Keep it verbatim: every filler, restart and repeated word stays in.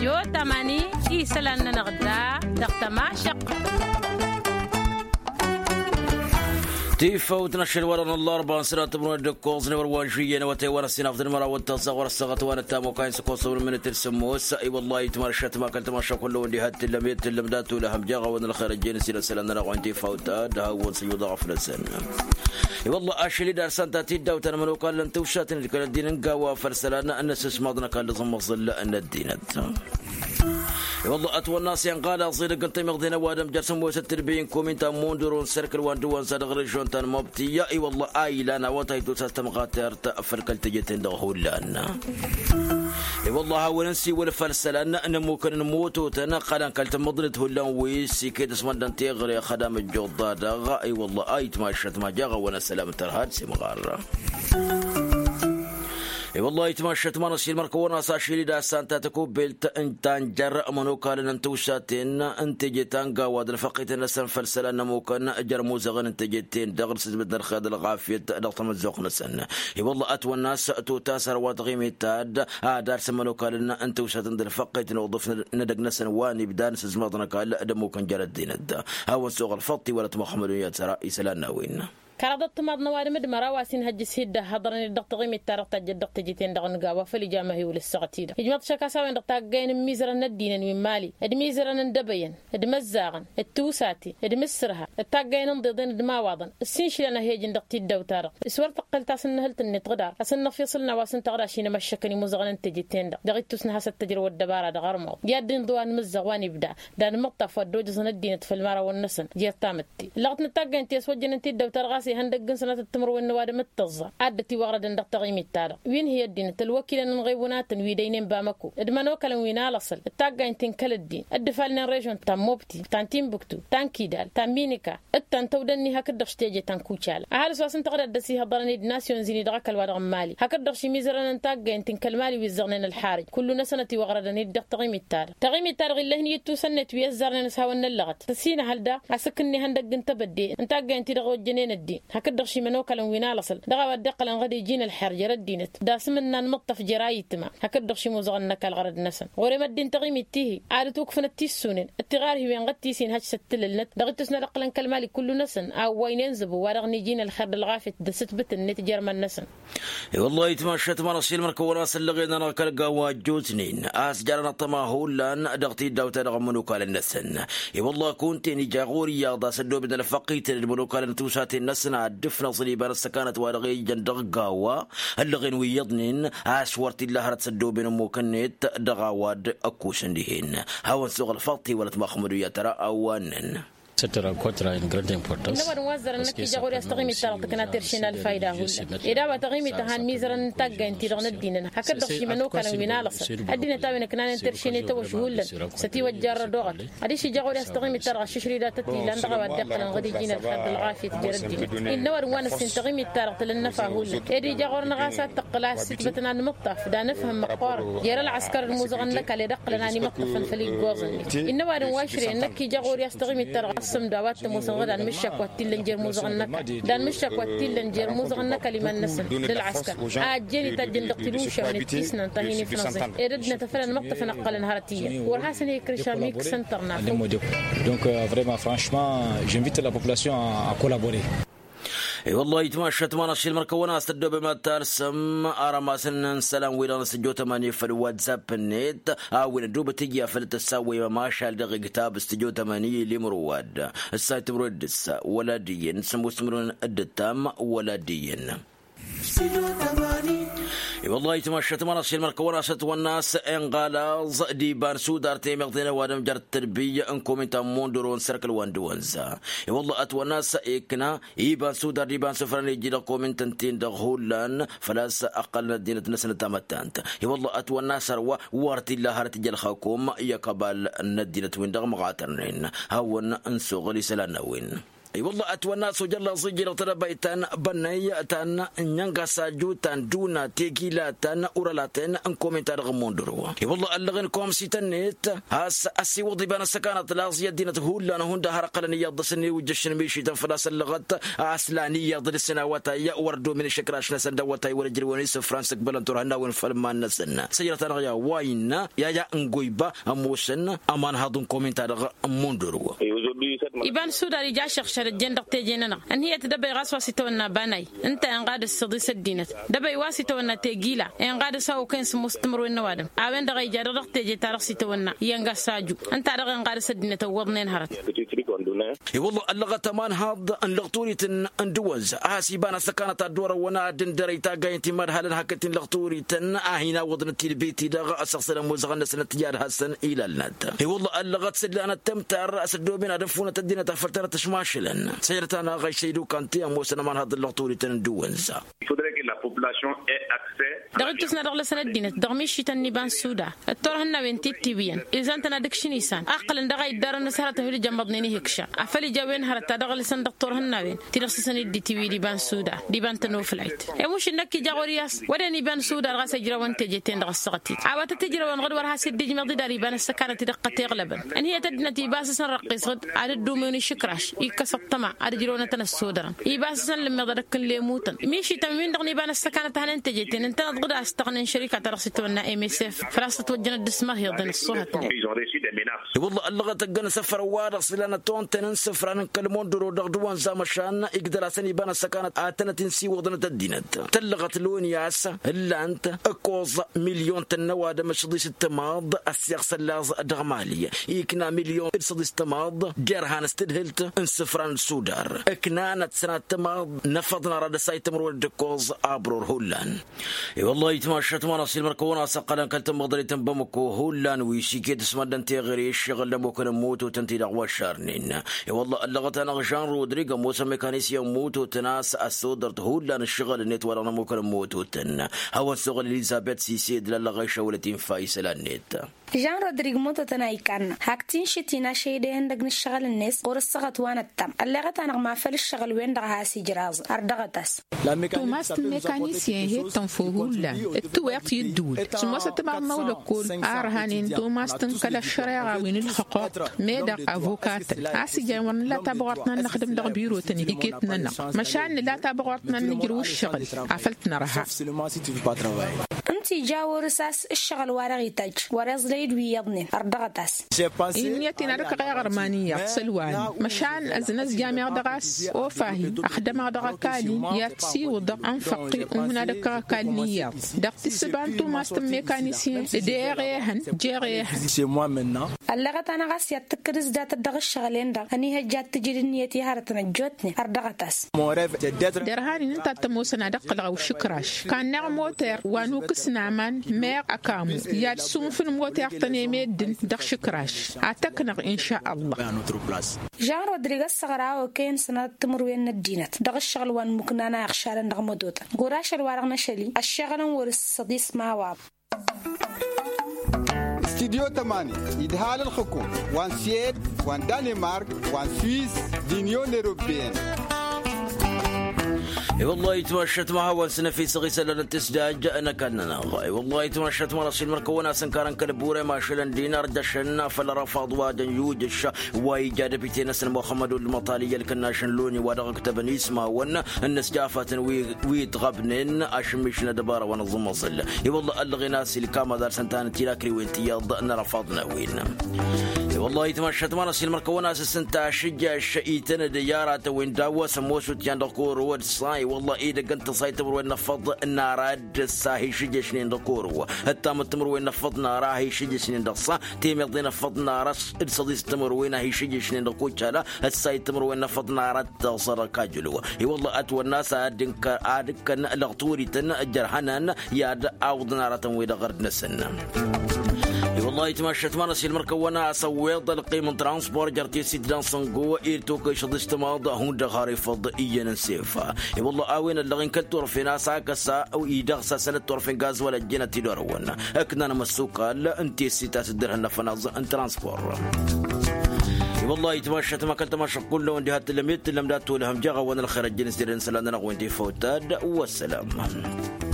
استديو تماني إيسلان نغدا دقتما شق تيفوت نشر ورن الله أربع سنوات من الدكوز نور واجية وتيوان السنة في المرة والتصغر الصغط وانا التام وكاين سكوس من الترسموس أي والله يتمرشت ما كنت ماشى كله ودي هات اللي ميت اللي مداتوا لهم جاغا وان الخير الجنسي لسلام نرى وين تيفوت ده هو سيوضع في السنة اي والله اشلي دار سانتا تيدا وتنمنو قال لن توشاتن اللي كان الدين نقاوا فرسلانا ان اسمادنا كان لازم مصل ان الدين والله أتوى الناس ينقال صير قلت مغدنا وادم جرسم وستربين كومين تامون درون سيركل وان دوان صدق رجون تان مبتي اي والله اي لانا وتايتو ساستم قاتر تأفركل تجتين دغهول لانا اي والله وننسي والفرسلانا ان ممكن نموتو تنقلا كلت مضلت هلان ويسي كيد اسمان تيغري خدام الجوضا دغا اي والله اي تماشت ما جاغا وانا سلام ترهاد سي مغارة اي والله يتمشت ما نصير مركونا ساشيلي دا سانتا تكو بيلت انتان جر منو قال ان توشاتين انت جيتان قواد الفقيت نسن فرسلنا ممكن اجر موزغن انت جيتين دغرس بدر خاد الغافيه دغت مزوق نسن اي والله اتو الناس اتو تاسر واتغيمي تاد ها دار سمنو قال ان انت توشاتين الفقيت نوظف ندق نسن واني بدان سزمطنا قال ادمو كان جرد دين الدا هاو سوق الفطي ولا محمد يا ترى يسلنا وين كردت ماد نوار مد مراواسين هجس هدا حضرني الدقت غيمي تارق تجد دقت جيتين دغن غاوا فلي جامه هي ولسقتيدا يجمط شكا ساوين دقت غين ميزرن الدين وين مالي اد ميزرن دبين اد مزاغن التوساتي اد مسرها التاغين ضدين دما واضن السنشلنا هيجن دقت دو تارق اسور تقلت اسن هلت النتغدار اسن فيصلنا واسن تغراشين مشكني مزغن تجيتين دغت تسنها ستجر ودباره دغرمو يادين دوان مزغوان يبدا دان مقطف ودوج سن الدين في المرا والنسن جيرتامتي لغت نتاغين تيسوجن انت دو ترغ هندق سنة التمر والنواد متضة عدتي وغرد ندق تغيم التارق وين هي الدين تلوكيل نغيبونات ويدينين بامكو ادمانو كلام وينا لصل التاقا انتين كل الدين الدفالنا ريجون تام موبتي تان تيمبكتو تان كيدال تان بينيكا التان تودني هكذا شتيجي تان كوشال اهل سواسن تغرد دسي هضرني ناسيون زيني دغاك الوادغ مالي هكذا شي ميزرنا نتاقا انتين كالمالي ويزغنين الحارج كل نسنة وغرد ندق تغيم التارق تغيم التارق اللي هني يتو سنة ويزرنا نسهاون اللغت تسينا هالدا عسكني هندق انت بدي انتاقا انتي دغو جنين الدين هكذا شي منو كلام وينا لصل دغا ودقل ان غادي يجينا الحرجه ردينت داسمنا نمطف جرايتما هكذا شي موزغنك الغرض نسن غوري مدين تغيم التيه عاد توقفنا التيسونين التغار هي وين غتيسين هاج ستللنت دغتسنا دقلن كلمالي كل نسن او وين ينزبوا ورغني يجينا الخرد الغافت دست بت النت جرمن نسن والله يتمشت ما نصير مركونا سلغينا نركل قوا جوزنين اس جرنا طماهو لان دغتي دوت دغمنو قال النسن اي والله كنت ني جاغوري يا دا سدو بدل فقيت المنو قال توسات النسن دفنا صليبان السكانة وارغي جندق قاوا اللغين ويضنين عاشورت الله رتسدو بين موكنت دغاواد اكوشندهين هاون سوق الفطي ولا تمخمدو يا ترى اوانن C'est un rencontre à une grande importance. نور وزر انك جاغوري استغيمي ترى كنا ترشينا الفايده هول اذا بتغيمي تهان ميزرن تاغ انت دغن الدين هكذا شي منو كان وينالص الدين تاوين كنا ترشيني تو شهول ستي وجار دوغت هذه شي جاغوري استغيمي ترى ششري دا تتي لان دغا ودقل غادي يجينا الخد الغافي تجر الدين نور وانا سنتغيمي ترى للنفا هول ادي جاغور نغاسات تقلا ستبتنا نمطف دا نفهم مقار جرى العسكر المزغن لك اللي دقلنا ني مطف فلي غوزني نور واشري انك جاغوري استغيمي ترى سم دوات موسى دان مشك وتيلن جير موزغنك دان مشك وتيلن جير موزغنك لمن نسن للعسكر اجيني تجن دقتلوش يعني تيسنا تهيني في نص اردنا تفرن مطف نقل نهارتيه ورحسن يكرشاميك سنترنا donc vraiment franchement j'invite la population à collaborer. اي والله يتمشت ما نشيل مركونا استدو بما ترسم ارما سنن سلام ويلا نسجو تمانية في الواتساب النت او ندوب تجي فلت تسوي ما شال دغ كتاب استجو تمانية لمرواد السايت مردس ولا دين سمو سمرون الدتام ولا دين والله يتمشت ما نصير مركونا ست والناس انغالاز دي بارسو دارتي مغدنا وادم جر التربيه انكم انت موندرون سيركل واندوانزا والله ات والناس اكنا يبان سودار دي بان سفرن يجي لكم انت تنتين دغولان فلاس اقل دينه نسن تامتانت والله ات والناس وارتي الله هرت جل خاكم يقبل الندينه وين دغ مغاترين هون انسو غلي سلانوين اي والله اتونا سجل صجل تربيتان بني تان نيانغا ساجو تان دونا تيغيلا تان اورالاتن ان كومنتار غموندرو اي والله اللغن كوم سيتنيت هاس اسي وضي بان سكانت لازيه دينه هولا هوندا هرقلني يضسني وجشن ميشي تنفلاس اللغت اسلانيه ضد السنوات يا وردو من شكراش نسندوتاي ورجروني فرانس قبلنتور هنا وين فلمان نسن سيرة رغيا واين يا يا انغويبا اموسن امان هادون كومنتار موندرو يبان سودا رجال شخص الجندق تيجينا ان هي تدبي غاسوا ستونا باناي انت ان قاد الصديس الدينت دبي واسيتونا تيجيلا ان قاد ساو كنس مستمر النوادم اوين دغي جادق تيجي تارخ ستونا ينغا ساجو انت دغ ان قاد سدينه وضنين هرت اي والله اللغه تمان هاد ان لغتوري اندوز اسيبانا سكانت الدور وانا دندريتا غاينتي مرحله هكتين لغتوري تن اهينا وضن تيلبيتي دغ اسخسل موزغن سنه تجار حسن الى الند اي والله اللغه سدلنا تمتر اسدو بين دفونه الدين تفرتره تشماشلن سيرتنا غاي شيدو كانتي موسنا من هاد اللغتوري تندوز دغت سنه دغ سنه الدين دغميشي تنبان سودا التور هنا بنتي تيبيان اذا انت ندكش نيسان اقل دغ يدار نسرته في جنبضني هكشا افلي جاوين هرت دغ لسن دكتور هنا بين تيرس سنه دي تي في دي بان سودا دي بان تنو فلايت يا مش انك جاورياس ودني بان سودا غا سجرا وانت جيتين دغ السقتي عاوت تجرا وان غد ورها سدي جمدي داري بان السكانه دقه غلبا ان هي تدنتي باس رقيس غد على دوموني شكراش يكسب طمع على جرونه تنسودرا يباس لما درك اللي موتن ماشي تمين دغني بان السكانه هن انت جيتين انت غد استغنى شركه ترسيتونا ام اس اف فراس توجنا الدسمه هي ضن الصوت والله اللغه تقن سفر وارس لنا تون تنسفر ان كلمون درو دغدوان زامشان يقدر اسني بان السكانه اتنتن سي وضن تدينت تلغت لون ياس الا انت اكوز مليون تنواد مشدي ستماض السياس اللاز دغماليه يكنا مليون صدي استماض جرهان استدهلت انسفران سودار اكنانت سنه تماض نفضنا رد سايتمر ودكوز ابرور هولان اي والله يتمشت ما نصير مركونا سقلا كنت مقدريتن بمكو هولان ويشيكيت اسمدن تيغري الشغل لمو كن موتو تنتي دغوا شارنين اي والله اللغت انا جان رودريغو موسى ميكانيسيا موتو تناس السودر هولان الشغل نت ولا مو كن موتو تن هو الشغل اليزابيث سيسي دل لغا ولتين فايسل النت جان رودريغو موتو تنايكان هاكتين شتينا شيدين دغن الشغل الناس قرصغت وانا التم اللغت انا ما فل الشغل وين دغها سيجراز اردغتس توماس ميكانيسيان هي تنفوهولا التوقت يدول سموسة تبع مولكول ارهانين توماس تنكلا الشريعة وين الحقوق ميدا افوكات اسيجان ون لا تبغتنا نخدم دغ بيرو تاني ايكيتنا مشان لا تبغتنا نجرو الشغل عفلتنا رها انتي جاو رساس الشغل ورغي تاج ورز ليد ويضني اردغتس إنيتي نرك غير مانية سلوان مشان أزنز جامع دغاس وفاهي أخدم دغا كالي ياتسي ودغ أنفقي ومن دغا كاليات دغتي سبان توماس ميكانيسيان ديريهن جيريهن سي موا منا اللغت أنا غاس يتكرز دات الدغ الشغلين دغ أني هجات تجري نيتي هارتنا جوتني أردغتس درهاني ننتا تموسنا دغ دغ وشكراش كان نعموتر وانو كسنامان مير أكامو ياد سونفن موتر تنيميد دغ شكراش أتكنغ إن شاء الله جان رودريغو سغرا وكين سنة تمروين الدينت دغ الشغل وان مكنانا أخشار دغ مدوتا قراش الوارغنا شلي الشغل ورس صديس ما واب استديو تماني إدهال الحكوم وان سيد وان دانمارك وان سويس دينيون أوروبيين اي والله يتمشت معها وسنه في صغي سلالة تسداج انا كاننا والله والله يتمشت مع راسي المركونه سنكارن كلبوره ما شلن دينار دشنا فلرفض وادن يوجش ويجاد بيتنا سن محمد المطالي الكناشن لوني ودغ كتبن اسمه ون الناس جافه ويتغبنن اشمشنا دباره ونظم وصل اي والله الغناس الكام دار سنتان تيلاكري وانتياض رفضنا وين والله يتمشت مع راسي المركونه سنتا شجع شئيتنا ديارات وين داوا سموسوت يندقور ود صاي والله إذا كنت سايتمر وين نفض الناراد الساهي شجشنين دكورو حتى متمر وين نفض نارا هي شجشنين دقصا تيم يقضي نفض نارا الصديس تمر وين هي شجشنين دكوتشالا السايتمر وين نفض نارا تصر كاجلو اي والله اتو الناس ادنك ادك لغتوري تن جرحنان يا عوض نارا وين غرد نسن والله يتمشت مرسي المركونه سويض القيم ترانسبور جرتي سيدان صنقو إيرتوك شدست ماضى هون دغاري فضئيا نسيفا والله اوين اللغين كالتور في ناسا كسا او ايدغسا سنة تورفين غاز ولا جنة تدورون اكنا نمسوكا لا انتي سيتا سدرهن فناز ان ترانسبور والله يتمشى ما كنت تمشى كله وندي هات لم يت لم دات لهم جغا وانا الخير الجنس ديرن سلانا وانتي فوتاد والسلام.